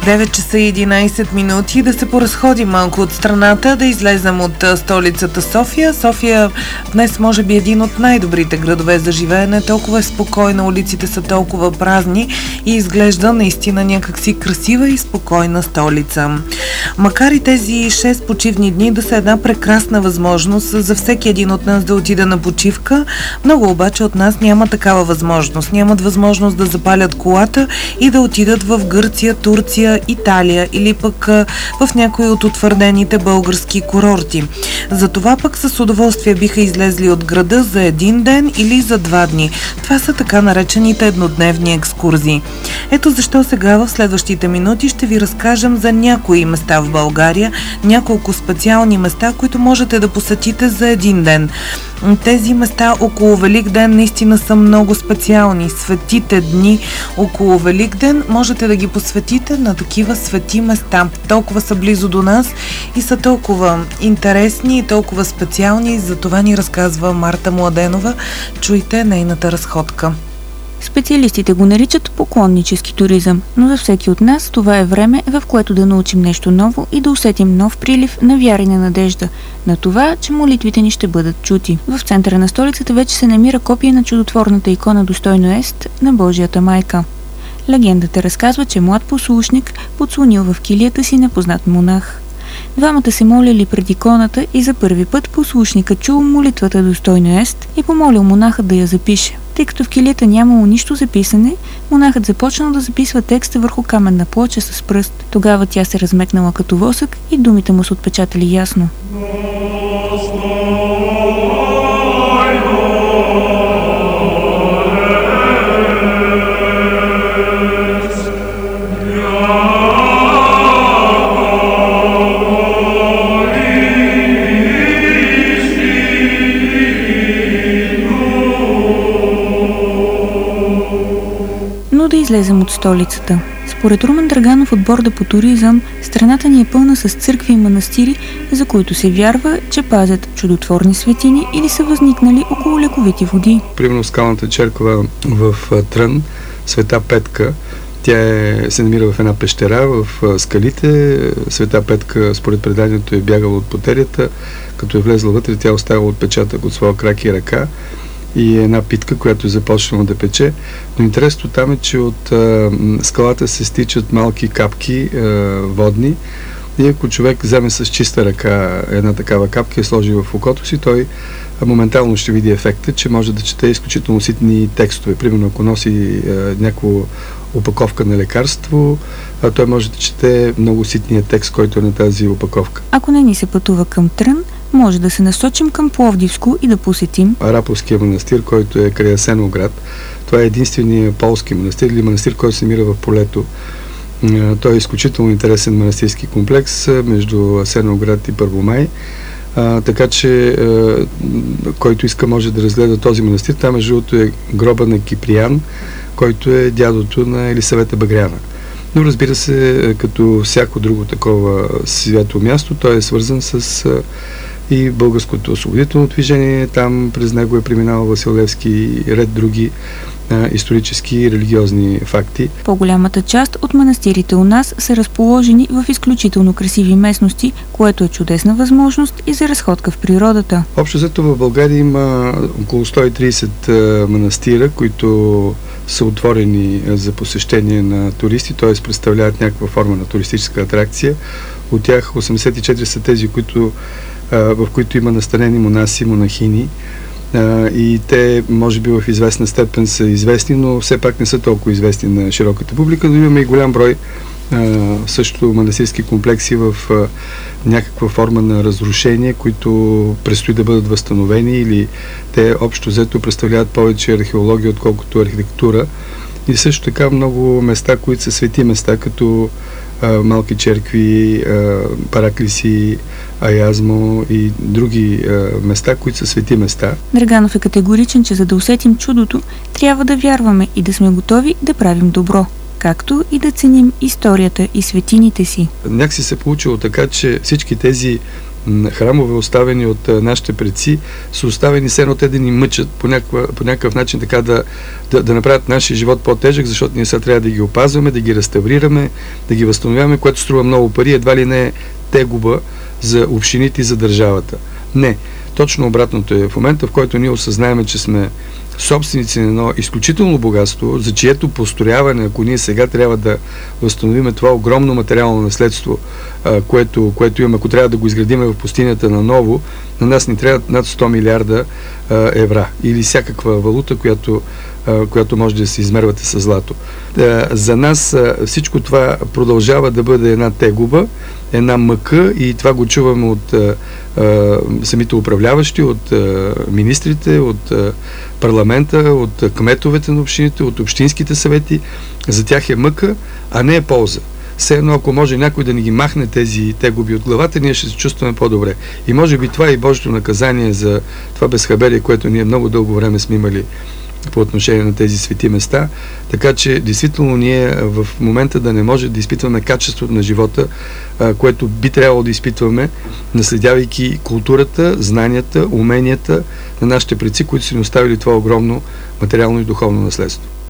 9 часа и 11 минути да се поразходим малко от страната, да излезем от столицата София. София днес може би един от най-добрите градове за живеене. Толкова е спокойна, улиците са толкова празни и изглежда наистина някакси красива и спокойна столица. Макар и тези 6 почивни дни да са една прекрасна възможност за всеки един от нас да отида на почивка, много обаче от нас няма такава възможност. Нямат възможност да запалят колата и да отидат в Гърция, Турция, Италия или пък в някои от утвърдените български курорти. Затова пък с удоволствие биха излезли от града за един ден или за 2 дни. Това са така наречените еднодневни екскурзии. Ето защо сега в следващите минути ще ви разкажем за някои места в България, няколко специални места, които можете да посетите за един ден. Тези места около Великден наистина са много специални. Светите дни около Великден можете да ги посветите на такива свети места. Толкова са близо до нас и са толкова интересни и толкова специални. За това ни разказва Марта Младенова. Чуйте нейната разходка. Специалистите го наричат поклоннически туризъм, но за всеки от нас това е време, в което да научим нещо ново и да усетим нов прилив на вяра и на надежда, на това, че молитвите ни ще бъдат чути. В центъра на столицата вече се намира копия на чудотворната икона Достойно ест на Божията майка. Легендата разказва, че млад послушник подслонил в килията си непознат монах. Двамата се молили пред иконата и за първи път послушникът чул молитвата Достойно ест и помолил монаха да я запише. Тъй като в килията нямало нищо записане, монахът започнал да записва текста върху каменна плоча с пръст. Тогава тя се размекнала като восък и думите му се отпечатали ясно. Да излезем от столицата. Според Румен Драганов от Борда по туризъм, страната ни е пълна с църкви и манастири, за които се вярва, че пазят чудотворни светини или са възникнали около лековити води. Примерно скалната черква в Трън, Света Петка, тя се намира в една пещера в скалите. Света Петка, според преданието, е бягала от потерята. Като е влезла вътре, тя оставила отпечатък от своя крак и ръка и една питка, която е започнала да пече. Но интересното там е, че от скалата се стичат малки капки водни и ако човек вземе с чиста ръка една такава капка и сложи в окото си, той моментално ще види ефекта, че може да чете изключително ситни текстове. Примерно, ако носи някаква опаковка на лекарство, той може да чете много ситния текст, който е на тази опаковка. Ако не ни се пътува към Трън, може да се насочим към Пловдивско и да посетим Араповския манастир, който е край Асеновград. Това е единственият полски манастир или манастир, който се намира в полето. Той е изключително интересен манастирски комплекс между Асеновград и Първомай. Така че който иска може да разгледа този манастир. Там между другото е гроба на Киприян, който е дядото на Елисавета Багряна. Но разбира се, като всяко друго такова свято място, той е свързан с и българското освободително движение. Там през него е преминал Васил Левски и ред други исторически и религиозни факти. По-голямата част от манастирите у нас са разположени в изключително красиви местности, което е чудесна възможност и за разходка в природата. Общо взето в България има около 130 манастира, които са отворени за посещение на туристи, т.е. представляват някаква форма на туристическа атракция. От тях 84 са тези, в които има настанени монаси, монахини. И те, може би, в известна степен са известни, но все пак не са толкова известни на широката публика, но имаме и голям брой също манастирски комплекси в някаква форма на разрушение, които предстои да бъдат възстановени, или те общо взето представляват повече археология, отколкото архитектура. И също така много места, които са свети места, като малки черкви, Параклиси, Аязмо и други места, които са свети места. Драганов е категоричен, че за да усетим чудото, трябва да вярваме и да сме готови да правим добро, както и да ценим историята и светините си. Някакси се получило така, че всички тези храмове, оставени от нашите предци, са оставени все едно те да ни мъчат по някакъв начин така да направят нашия живот по-тежък, защото ние сега трябва да ги опазваме, да ги реставрираме, да ги възстановяваме, което струва много пари, едва ли не е тегуба за общините и за държавата. Не. Точно обратното е. В момента, в който ние осъзнаем, че сме собственици на едно изключително богатство, за чието построяване, ако ние сега трябва да възстановим това огромно материално наследство, което имаме, ако трябва да го изградим в пустинята наново, на нас ни трябва над 100 милиарда евра или всякаква валута, която може да се измервате с злато. За нас всичко това продължава да бъде една тегуба, една мъка и това го чуваме от самите управляващи, от министрите, от парламента, от кметовете на общините, от общинските съвети. За тях е мъка, а не е полза. Все едно, ако може някой да ни ги махне тези тегуби от главата, ние ще се чувстваме по-добре. И може би това е и Божието наказание за това безхаберие, което ние много дълго време сме имали по отношение на тези свети места, така че действително ние в момента да не може да изпитваме качеството на живота, което би трябвало да изпитваме, наследявайки културата, знанията, уменията на нашите предци, които са ни оставили това огромно материално и духовно наследство.